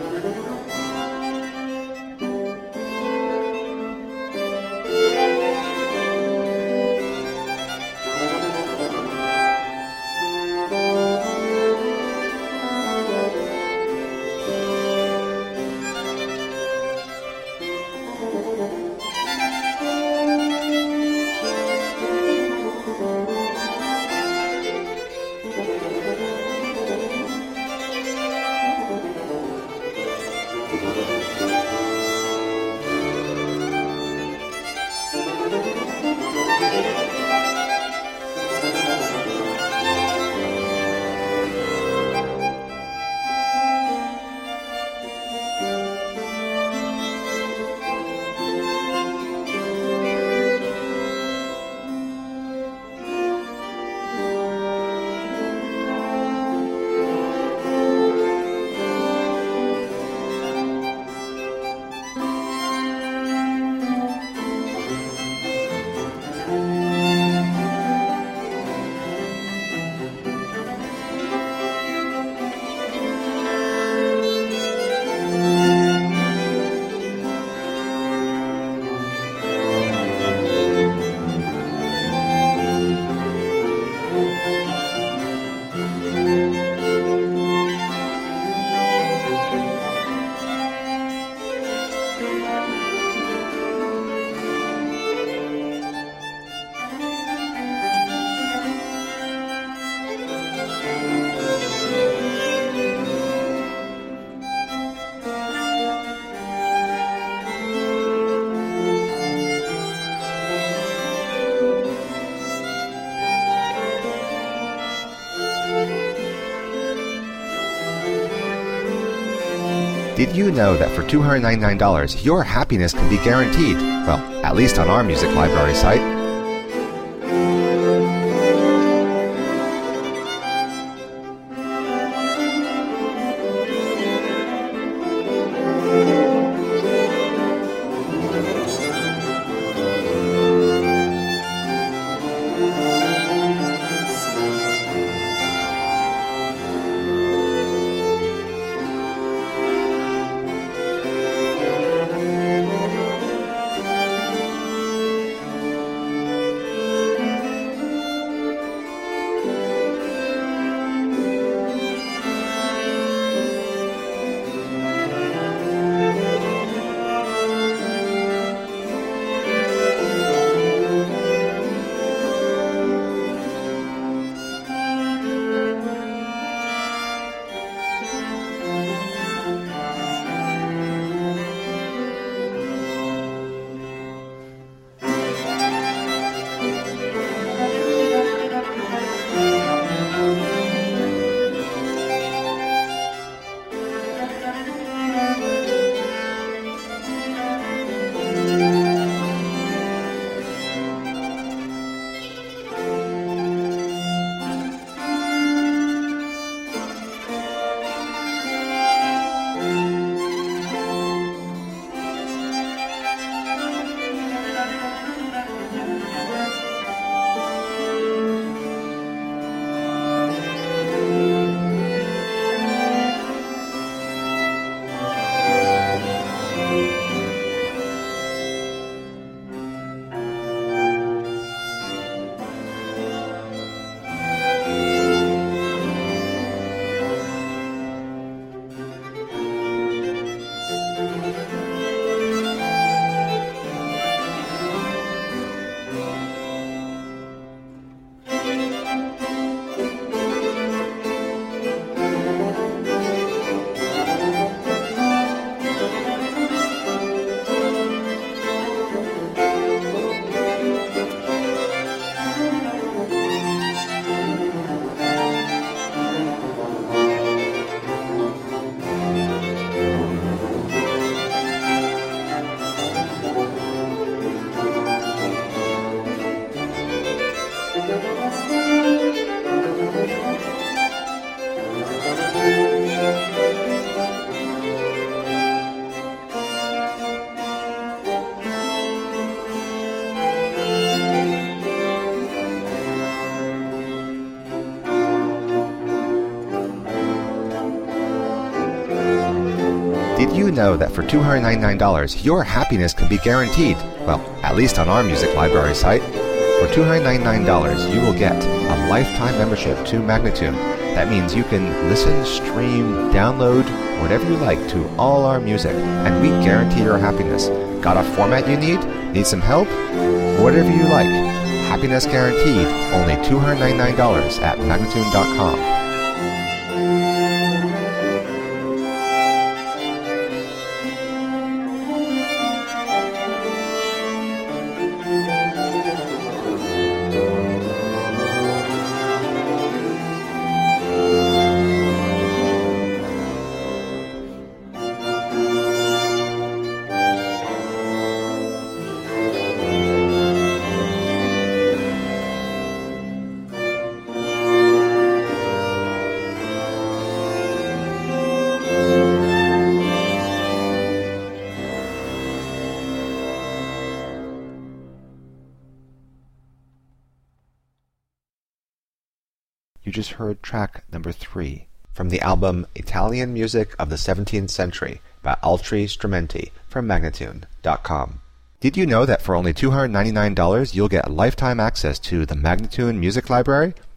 Did you know that for $299, your happiness can be guaranteed? Well, at least on our music library site. Did you know that for $299, your happiness can be guaranteed? Well, at least on our music library site. For $299, you will get a lifetime membership to Magnatune. That means you can listen, stream, download, whatever you like to all our music, and we guarantee your happiness. Got a format you need? Need some help? Whatever you like. Happiness guaranteed, only $299 at Magnatune.com. You just heard track number 3 from the album Italian Music of the 17th Century by Altri Strumenti from Magnatune.com. Did you know that for only $299 you'll get lifetime access to the Magnatune Music Library?